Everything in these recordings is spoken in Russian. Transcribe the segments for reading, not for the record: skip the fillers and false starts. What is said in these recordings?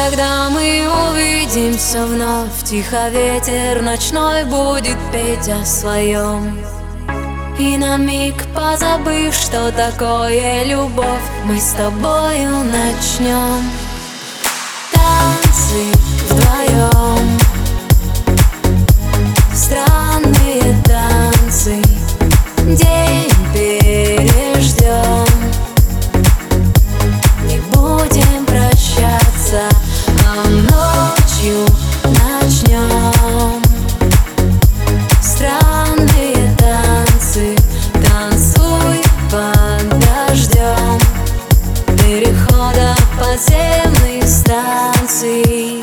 когда мы увидимся вновь, тихо ветер ночной будет петь о своем. И на миг позабыв, что такое любовь, мы с тобою начнем танцы вдвоем, странные танцы, день переждем. Не будем прощаться, а ночью начнем странные танцы. Танцуй под дождем перехода подземных станций.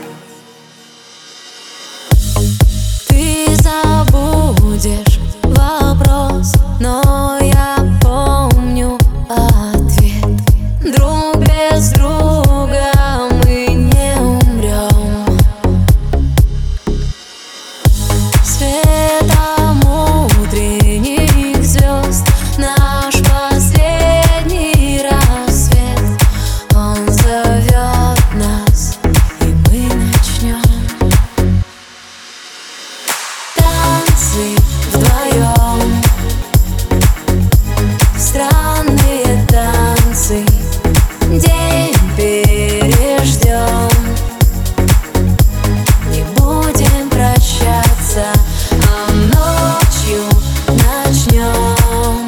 Ты забудешь вопрос, но я помню ответ. Друг без друга мы не умрем. Светом утренних звезд наш последний рассвет. Он зовет нас, и мы начнем танцы вдвоем, странные танцы, день переждем. Не будем прощаться, а ночью начнем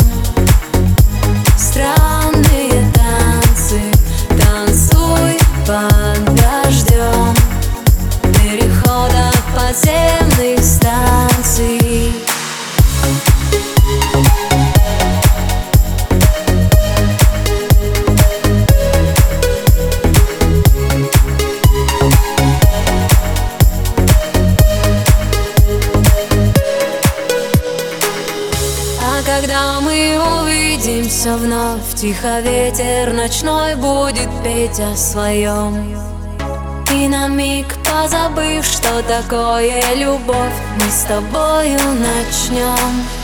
странные танцы. Танцуй под дождем перехода подземных станций. Когда мы увидимся вновь, тихо ветер ночной будет петь о своем. И на миг позабыв, что такое любовь, мы с тобою начнем